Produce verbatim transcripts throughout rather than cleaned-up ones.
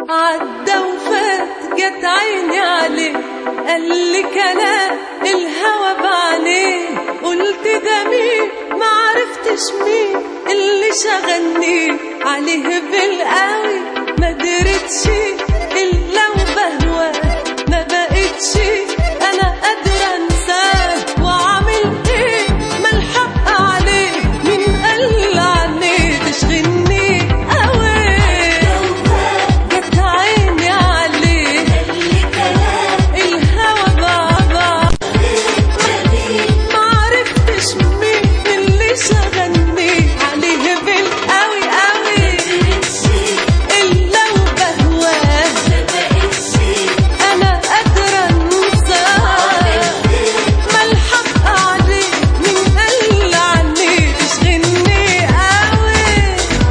عدى وفات جت عيني عليه، قال لي كلام الهوى بعينيه، قلت ده مين معرفتش مين اللي شغلني عليه بالقوي، ما درتش الا وبهواه، ما بقتش انا قادره انساه، واعمل ايه ما الحق عليه، مين قال عني تشغلني قوي، جت عيني عليه الهوى بابا، معرفتش مين اللي شغلني عليه بالقوي قوي، الا وبهواه انا قادره انساه، ما الحق عليه مين قال عني تشغلني قوي،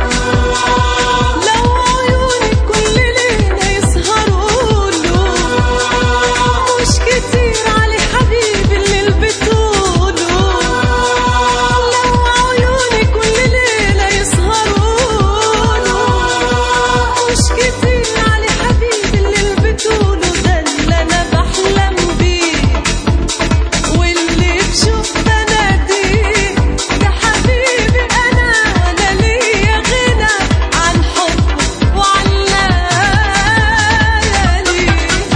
لو عيوني كل ليله يسهروا له، مش كتير علي حبيبي اللي بتقوله، لو عيوني كل ليله يسهروا له، مش كتير علي حبيبي اللي بتقوله، ده اللي انا بحلم بيه واللي بشوف بناديه، ده حبيبي انا ولا ليا غنى عن حبه وعن ليالي.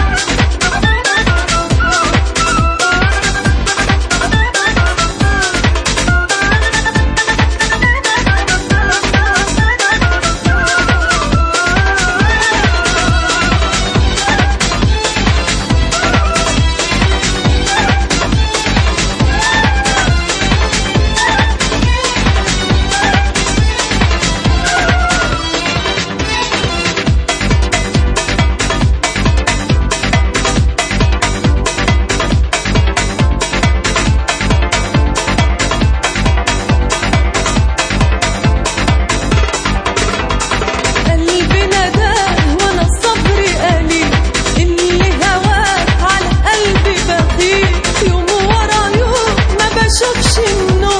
قلبي نداه وانا صبري قليل، اللي هواك على قلبي بخيل، يوم ورا يوم ما بشوفش النور،